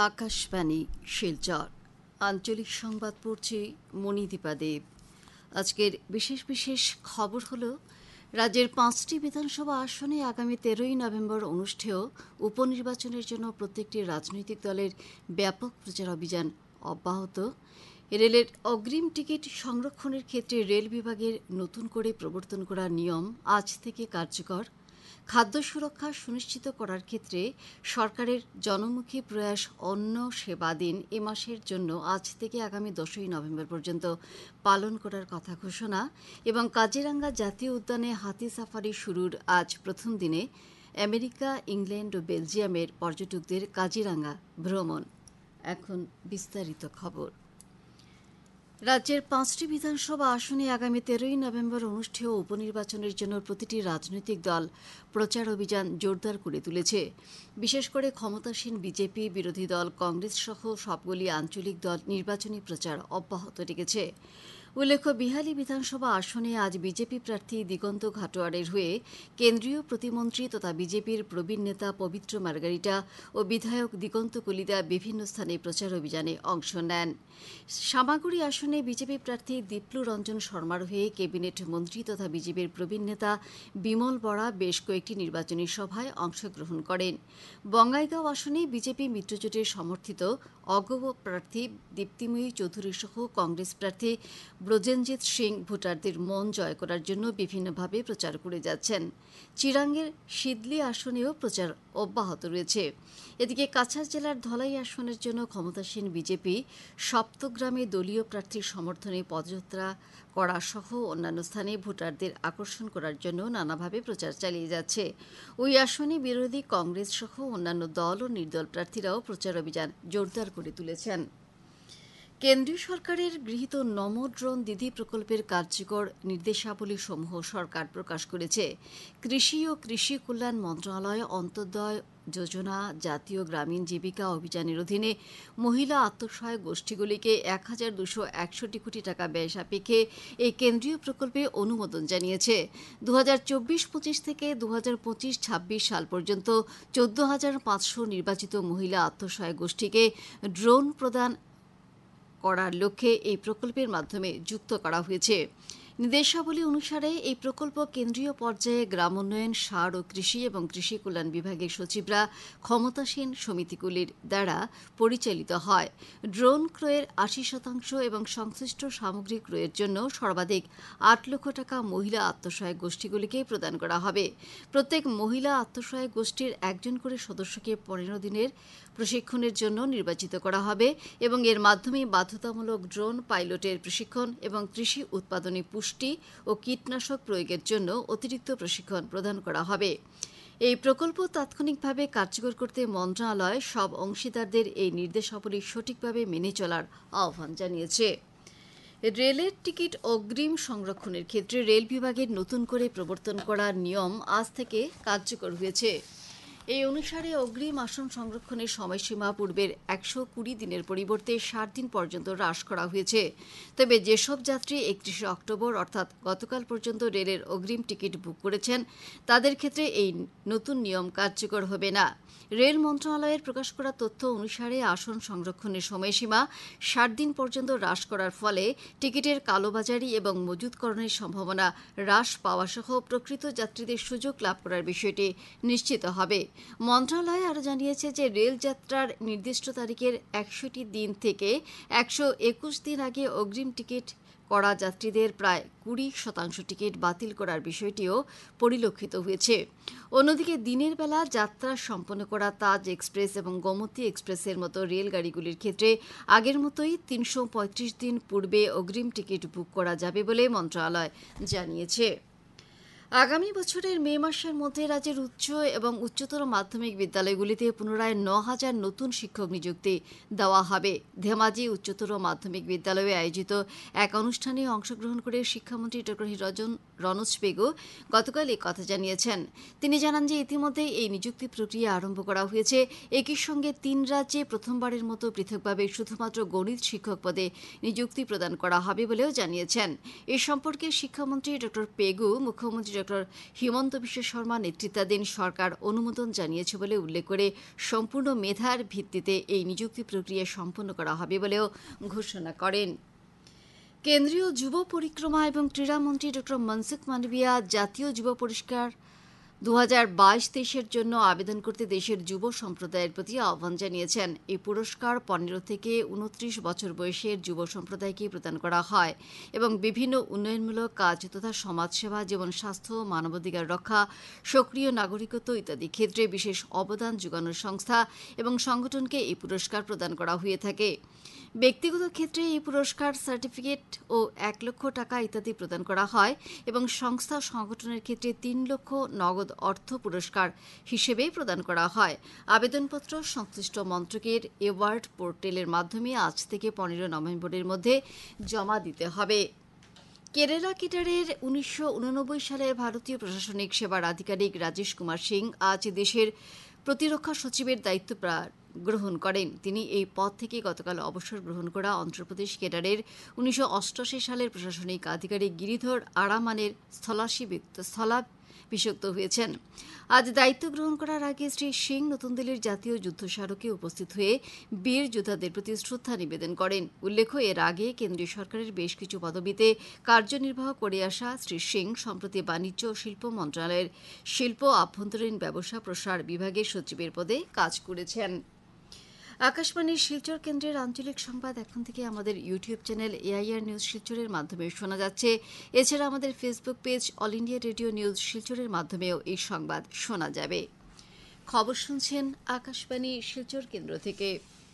আকাশবাণী শিলচর আঞ্চলিক সংবাদ পড়ছি মণিদীপা দেব। আজকের বিশেষ বিশেষ খবর হল, রাজ্যের 5টি বিধানসভা আসনে আগামী 13ই নভেম্বর অনুষ্ঠেয় উপনির্বাচনের জন্য প্রত্যেকটি রাজনৈতিক দলের ব্যাপক প্রচার অভিযান অব্যাহত। রেলের অগ্রিম টিকিট সংরক্ষণের ক্ষেত্রে রেল বিভাগের নতুন করে প্রবর্তন করা নিয়ম আজ থেকে কার্যকর। খাদ্য সুরক্ষা সুনিশ্চিত করার ক্ষেত্রে সরকারের জনমুখী প্রয়াস অন্ন সেবা দিন এ মাসের জন্য আজ থেকে আগামী 10ই নভেম্বর পর্যন্ত পালন করার কথা ঘোষণা এবং কাজিরাঙ্গা জাতীয় উদ্যানে হাতি সাফারি শুরুর আজ প্রথম দিনে আমেরিকা, ইংল্যান্ড ও বেলজিয়ামের পর্যটকদের কাজিরাঙ্গা ভ্রমণ। এখন বিস্তারিত খবর। রাজ্যের 5টি বিধানসভা আসনে আগামী 13ই নভেম্বর অনুষ্ঠেয় উপনির্বাচনের জন্য প্রতিটি রাজনৈতিক দল প্রচার অভিযান জোরদার করে তুলেছে। বিশেষ করে ক্ষমতাসীন বিজেপি, বিরোধী দল কংগ্রেস সহ সবগুলি আঞ্চলিক দল নির্বাচনী প্রচার অব্যাহত রেখেছে। উল্লেখ্য, বিহালী বিধানসভা আসনে আজ বিজেপি প্রার্থী দিগন্ত ঘাটোয়ারের হয়ে কেন্দ্রীয় প্রতিমন্ত্রী তথা বিজেপির প্রবীণ নেতা পবিত্র মার্গারিটা ও বিধায়ক দিগন্ত কলিতা বিভিন্ন স্থানে প্রচার অভিযানে অংশ নেন। সামাগুড়ি আসনে বিজেপি প্রার্থী দীপ্লু রঞ্জন শর্মার হয়ে ক্যাবিনেট মন্ত্রী তথা বিজেপির প্রবীণ নেতা বিমল বরা বেশ কয়েকটি নির্বাচনী সভায় অংশগ্রহণ করেন। বঙ্গাইগাঁও আসনে বিজেপি মিত্রজোটের সমর্থিত অগপ প্রার্থী দীপ্তিময়ী চৌধুরী সহ কংগ্রেস প্রার্থী ব্রজেনজিৎ সিং ভোটারদের মন জয় করার জন্য বিভিন্নভাবে প্রচার করে যাচ্ছেন। চিরাঙ্গের সিদলি আসনেও প্রচার অব্যাহত রয়েছে। এদিকে কাছাড় জেলার ধলাই আসনের জন্য ক্ষমতাসীন বিজেপি সপ্তগ্রামে দলীয় প্রার্থীর সমর্থনে পদযাত্রা করা সহ অন্যান্য স্থানে ভোটারদের আকর্ষণ করার জন্য নানাভাবে প্রচার চালিয়ে যাচ্ছে। ওই আসনে বিরোধী কংগ্রেস সহ অন্যান্য দল ও নির্দল প্রার্থীরাও প্রচার অভিযান জোরদার করে তুলেছেন। কেন্দ্রীয় সরকারের গৃহীত নমো ড্রোন দিদি প্রকল্পের কার্যকর নির্দেশাবলী সমূহ সরকার প্রকাশ করেছে। কৃষি ও কৃষি কল্যাণ মন্ত্রণালয় অন্তর্দয় যোজনা জাতীয় গ্রামীণ জীবিকা অভিযানের অধীনে মহিলা আত্মসহায়ক গোষ্ঠীগুলিকে 1,261 কোটি টাকা ব্যয় সাপেক্ষে এই কেন্দ্রীয় প্রকল্পে অনুমোদন জানিয়েছে। 2024-25 থেকে 2025-26 সাল পর্যন্ত 14,500 নির্বাচিত মহিলা আত্মসহায়ক গোষ্ঠীকে ড্রোন প্রদান করার লক্ষ্যে এই প্রকল্পের মাধ্যমে যুক্ত করা হয়েছে। নির্দেশাবলী অনুসারে এই প্রকল্প কেন্দ্রীয় পর্যায়ে গ্রাম উন্নয়ন, সার ও কৃষি এবং কৃষি কল্যাণ বিভাগের সচিবরা ক্ষমতাসীন সমিতিগুলির দ্বারা পরিচালিত হয়। ড্রোন ক্রয়ের 80% এবং সংশ্লিষ্ট সামগ্রী ক্রয়ের জন্য সর্বাধিক 8 লক্ষ টাকা মহিলা আত্মসহায়ক গোষ্ঠীগুলিকে প্রদান করা হবে। প্রত্যেক মহিলা আত্মসহায়ক গোষ্ঠীর একজন করে সদস্যকে 15 দিনের প্রশিক্ষণের জন্য নির্বাচিত করা হবে এবং এর মাধ্যমে বাধ্যতামূলক ড্রোন পাইলটের প্রশিক্ষণ এবং কৃষি উৎপাদনে পুষ্টি ও কীটনাশক প্রয়োগের জন্য অতিরিক্ত প্রশিক্ষণ প্রদান করা হবে। এই প্রকল্প তাৎক্ষণিকভাবে কার্যকর করতে মন্ত্রণালয় সব অংশীদারদের এই নির্দেশাবলী সঠিকভাবে মেনে চলার আহ্বান জানিয়েছে। রেলের টিকিট অগ্রিম সংরক্ষণের ক্ষেত্রে রেল বিভাগের নতুন করে প্রবর্তন করা নিয়ম আজ থেকে কার্যকর হয়েছে। এই অনুসারে অগ্রিম আসন সংরক্ষণের সময়সীমা পূর্বের 120 দিনের পরিবর্তে 60 দিন পর্যন্ত হ্রাস করা হয়েছে। তবে যেসব যাত্রী 31 অক্টোবর অর্থাৎ গতকাল পর্যন্ত রেলের অগ্রিম টিকিট বুক করেছেন তাদের ক্ষেত্রে এই নতুন নিয়ম কার্যকর হবে না। রেল মন্ত্রণালয়ের প্রকাশ করা তথ্য অনুসারে আসন সংরক্ষণের সময়সীমা 60 দিন পর্যন্ত হ্রাস করার ফলে টিকিটের কালোবাজারি এবং মজুতকরণের সম্ভাবনা হ্রাস পাওয়া সহ প্রকৃত যাত্রীদের সুযোগ লাভ করার বিষয়টি নিশ্চিত হবে। মন্ত্রণালয় আরও জানিয়েছে যে রেল যাত্রার নির্দিষ্ট তারিখের 100টি দিন থেকে 121 দিন আগে অগ্রিম টিকিট করা যাত্রীদের প্রায় 20% টিকিট বাতিল করার বিষয়টিও পরিলক্ষিত হয়েছে। অন্যদিকে দিনের বেলা যাত্রা সম্পন্ন করা তাজ এক্সপ্রেস এবং গোমতী এক্সপ্রেসের মতো রেলগাড়িগুলির ক্ষেত্রে আগের মতোই 335 দিন পূর্বে অগ্রিম টিকিট বুক করা যাবে বলে মন্ত্রণালয় জানিয়েছে। আগামী বছরের মে মাসের মধ্যে রাজ্যের উচ্চ এবং উচ্চতর মাধ্যমিক বিদ্যালয়গুলিতে পুনরায় 9,000 নতুন শিক্ষক নিযুক্তি দেওয়া হবে। ধেমাজি উচ্চতর মাধ্যমিক বিদ্যালয়ে আয়োজিত এক অনুষ্ঠানে অংশগ্রহণ করে শিক্ষামন্ত্রী ড. রনোজ পেগু গতকাল এই কথা জানিয়েছেন। তিনি জানান যে ইতিমধ্যে এই নিযুক্তি প্রক্রিয়া আরম্ভ করা হয়েছে। একই সঙ্গে 3 রাজ্যে প্রথমবারের মতো পৃথকভাবে শুধুমাত্র গণিত শিক্ষক পদে নিযুক্তি প্রদান করা হবে বলেও জানিয়েছেন। এ সম্পর্কে শিক্ষামন্ত্রী ড. পেগু মুখ্যমন্ত্রী ডক্টর হিমন্ত বিশ্ব শর্মা নেতৃত্বাধীন সরকার অনুমোদন জানিয়েছে বলে উল্লেখ করে সম্পূর্ণ মেধার ভিত্তিতে এই নিযুক্তি প্রক্রিয়া সম্পন্ন করা হবে বলেও ঘোষণা করেন। কেন্দ্রীয় যুব পরিক্রমা এবং ক্রীড়ামন্ত্রী ডক্টর মনসুখ মান্ডভিয়া জাতীয় যুব পুরস্কার 2022-23-এর জন্য আবেদন করতে দেশের যুব সম্প্রদায়ের প্রতি আহ্বান জানিয়েছেন। এই পুরস্কার 15 থেকে 29 বছর বয়সের যুব সম্প্রদায়কে প্রদান করা হয় এবং বিভিন্ন উন্নয়নমূলক কাজ তথা সমাজসেবা, যেমন স্বাস্থ্য, মানবাধিকার রক্ষা, সক্রিয় নাগরিকত্ব ইত্যাদি ক্ষেত্রে বিশেষ অবদান যোগানোর সংস্থা এবং সংগঠনকে এই পুরস্কার প্রদান করা হয়ে থাকে। ব্যক্তিগত ক্ষেত্রে এই পুরস্কার সার্টিফিকেট ও 1 লক্ষ টাকা ইত্যাদি প্রদান করা হয় এবং সংস্থা সংগঠনের ক্ষেত্রে 3 লক্ষ নগদ অর্থ পুরস্কার হিসেবে প্রদান করা হয়। আবেদনপত্র সংশ্লিষ্ট মন্ত্রকের অ্যাওয়ার্ড পোর্টালের মাধ্যমে আজ থেকে 15 নভেম্বরের মধ্যে জমা দিতে হবে। কেরালা ক্যাডারের 1989 সালের ভারতীয় প্রশাসনিক সেবার আধিকারিক রাজেশ কুমার সিং আজ দেশের প্রতিরক্ষা সচিবের দায়িত্ব গ্রহণ করেন। তিনি এই পদ থেকে গতকাল অবসর গ্রহণ করা অন্ধ্রপ্রদেশ ক্যাডারের 1988 সালের প্রশাসনিক আধিকারিক গিরিধর আরামানের স্থলাভিষিক্ত হয়েছেন। আজ দায়িত্ব গ্রহণ করার আগে শ্রী সিং নতুন দিল্লির জাতীয় যুদ্ধ স্মারকে উপস্থিত হয়ে বীর যোদ্ধাদের প্রতি শ্রদ্ধা নিবেদন করেন। উল্লেখ্য, এর আগে কেন্দ্রীয় সরকারের বেশ কিছু পদবিতে কার্যনির্বাহ করে আসা শ্রী সিং সম্প্রতি বাণিজ্য ও শিল্প মন্ত্রণালয়ের শিল্প, আভ্যন্তরীণ ব্যবসা, প্রসার বিভাগের সচিবের পদে কাজ করেছেন। আকাশবাণীর শিলচর কেন্দ্রের আঞ্চলিক সংবাদ এখন থেকে আমাদের ইউটিউব চ্যানেল এআইআর নিউজ শিলচরের মাধ্যমে শোনা যাচ্ছে। এছাড়া আমাদের Facebook page All India Radio News শিলচরের মাধ্যমেও এই সংবাদ শোনা যাবে। খবর শুনছেন আকাশবাণী শিলচর কেন্দ্র থেকে।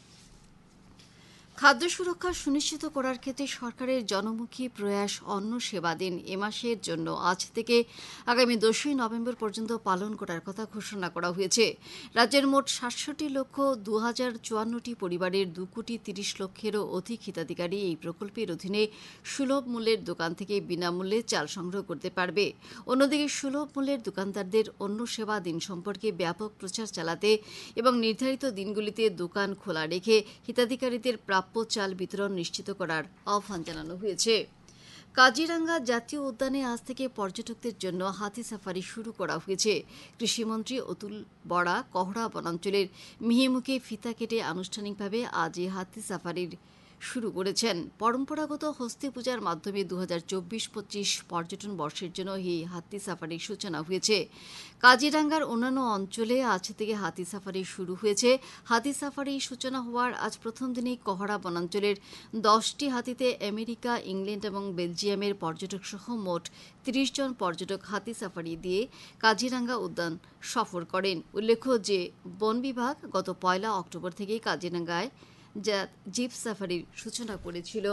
খাদ্য সুরক্ষা সুনিশ্চিত করার ক্ষেত্রে সরকারের জনমুখী প্রয়াস অন্ন সেবা দিন এ মাসের জন্য আজ থেকে আগামী 10 নভেম্বর পর্যন্ত পালন করার কথা ঘোষণা করা হয়েছে। রাজ্যের মোট 67 লক্ষ 2054টি পরিবারের 2 কোটি 30 লক্ষেরও অধিক হিতাধিকারী এই প্রকল্পের অধীনে সুলভ মূল্যের দোকান থেকে বিনামূল্যে চাল সংগ্রহ করতে পারবে। অন্যদিকে সুলভ মূল্যের দোকানদারদের অন্ন সেবা দিন সম্পর্কে ব্যাপক প্রচার চালাতে এবং নির্ধারিত দিনগুলিতে দোকান খোলা রেখে হিতাধিকারীদের প্রাপ্য চাল বিতরণ নিশ্চিত করার আহ্বান জানানো হয়েছে। কাজিরাঙ্গা জাতীয় উদ্যানে আজ থেকে পর্যটকদের জন্য হাতি সাফারি শুরু করা হয়েছে। কৃষিমন্ত্রী অতুল বরা কহড়া বনাঞ্চলের মিহিমুখে ফিতা কেটে আনুষ্ঠানিকভাবে আজ এই হাতি সাফারির শুরু করেছেন। পরম্পরাগত হস্তি পূজার মাধ্যমে 2024-25 পর্যটন বর্ষের জন্য এই হাতি সাফারির সূচনা হয়েছে। কাজিরাঙ্গার অন্যান্য অঞ্চলে আজ থেকে হাতি সাফারি শুরু হয়েছে। হাতি সাফারি সূচনা হওয়ার আজ প্রথম দিনেই কহড়া বনাঞ্চলের 10টি হাতিতে আমেরিকা, ইংল্যান্ড এবং বেলজিয়ামের পর্যটক সহ মোট 30 জন পর্যটক হাতি সাফারি দিয়ে কাজিরাঙ্গা উদ্যান সফর করেন। উল্লেখ্য যে বন বিভাগ গত 1 অক্টোবর থেকে কাজিরাঙ্গায় জিপ সাফারির সূচনা করেছিল।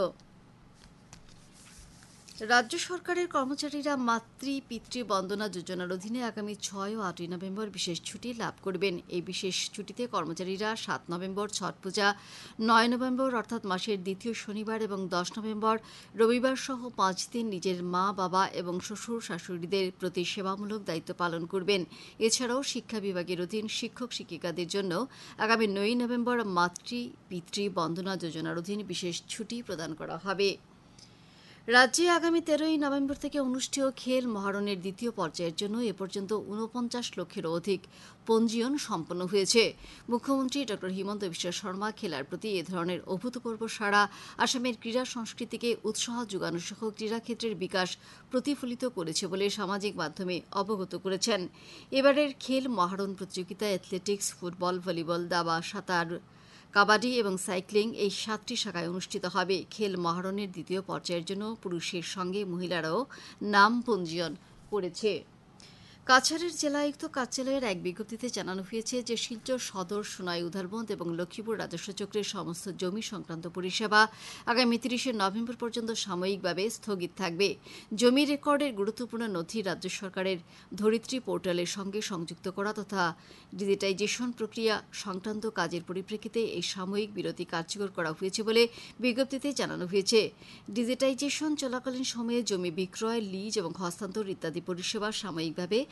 রাজ্য সরকারের কর্মচারীরা মাতৃ-পিতৃ বন্দনা যোজনার অধীনে আগামী 6 ও 8 নভেম্বর বিশেষ ছুটি লাভ করবেন। এই বিশেষ ছুটিতে কর্মচারীরা 7 নভেম্বর ছট পূজা, 9 নভেম্বর অর্থাৎ মাসের দ্বিতীয় শনিবার এবং 10 নভেম্বর রবিবার সহ 5 দিন নিজের মা, বাবা এবং শ্বশুর শাশুড়িদের প্রতি সেবামূলক দায়িত্ব পালন করবেন। এছাড়াও শিক্ষা বিভাগের অধীন শিক্ষক শিক্ষিকাদের জন্য আগামী 9 নভেম্বর মাতৃ-পিতৃ বন্দনা যোজনার অধীন বিশেষ ছুটি প্রদান করা হবে। রাজ্যে আগামী 13 নভেম্বর থেকে অনুষ্ঠেয় খেল মহারণের দ্বিতীয় পর্যায়ের জন্য এ পর্যন্ত 49 লক্ষেরও অধিক পঞ্জীয়ন সম্পন্ন হয়েছে। মুখ্যমন্ত্রী ড হিমন্ত বিশ্ব শর্মা খেলার প্রতি এ ধরনের অভূতপূর্ব সাড়া আসামের ক্রীড়া সংস্কৃতিকে উৎসাহ যোগানো সহ ক্রীড়াক্ষেত্রের বিকাশ প্রতিফলিত করেছে বলে সামাজিক মাধ্যমে অবগত করেছেন। এবারের খেল মহারণ প্রতিযোগিতায় অ্যাথলেটিক্স, ফুটবল, ভলিবল, দাবা, সাঁতার, কাবাডি এবং সাইক্লিং এই 7টি শাখায় অনুষ্ঠিত হবে। খেল মহারণের দ্বিতীয় পর্যায়ের জন্য পুরুষের সঙ্গে মহিলারাও নাম পঞ্জীয়ন করেছে। কাছাড়ের জেলা আয়ুক্ত কার্যালয়ের এক বিজ্ঞপ্তিতে জানানো হয়েছে যে শিলচর সদর, সোনাই, উধারবন্দ এবং লক্ষ্মীপুর রাজস্ব চক্রের সমস্ত জমি সংক্রান্ত পরিষেবা আগামী 30 নভেম্বর পর্যন্ত সাময়িকভাবে স্থগিত থাকবে। জমি রেকর্ডের গুরুত্বপূর্ণ নথি রাজ্য সরকারের ধরিত্রী পোর্টালের সঙ্গে সংযুক্ত করা তথা ডিজিটাইজেশন প্রক্রিয়া সংক্রান্ত কাজের পরিপ্রেক্ষিতে এই সাময়িক বিরতি কার্যকর করা হয়েছে বলে বিজ্ঞপ্তিতে জানানো হয়েছে। ডিজিটাইজেশন চলাকালীন সময়ে জমি বিক্রয়, লিজ এবং হস্তান্তর ইত্যাদি পরিষেবা সাময়িকভাবে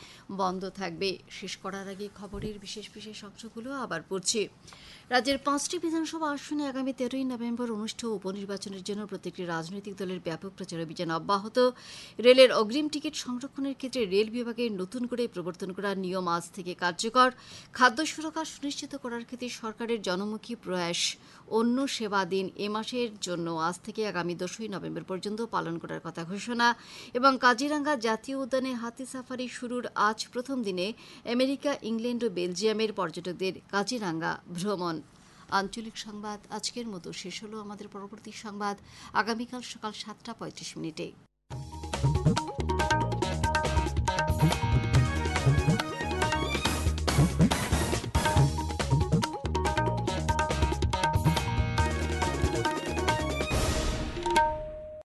বন্ধ থাকবে। শেষ করার আগে খবরের বিশেষ বিশেষ অংশগুলো আবার পড়ছি। রাজ্যের 5টি বিধানসভা আসনে আগামী 13ই নভেম্বর অনুষ্ঠেয় উপনির্বাচনের জন্য প্রত্যেকটি রাজনৈতিক দলের ব্যাপক প্রচার অভিযান অব্যাহত। রেলের অগ্রিম টিকিট সংরক্ষণের ক্ষেত্রে রেল বিভাগের নতুন করে প্রবর্তন করা নিয়ম আজ থেকে কার্যকর। খাদ্য সুরক্ষা সুনিশ্চিত করার ক্ষেত্রে সরকারের জনমুখী প্রয়াস। অন্য সেবা দিন এ মাসের জন্য আজ থেকে আগামী 10ই নভেম্বর পর্যন্ত পালন করার কথা ঘোষণা। এবং কাজিরাঙ্গা জাতীয় উদ্যানে হাতি সাফারি শুরুর আজ প্রথম দিনে আমেরিকা, ইংল্যান্ড ও বেলজিয়ামের পর্যটকদের কাজিরাঙ্গা ভ্রমণ। আঞ্চলিক সংবাদ আজকের মতো শেষ হলো। আমাদের পরবর্তী সংবাদ আগামীকাল সকাল 7:35।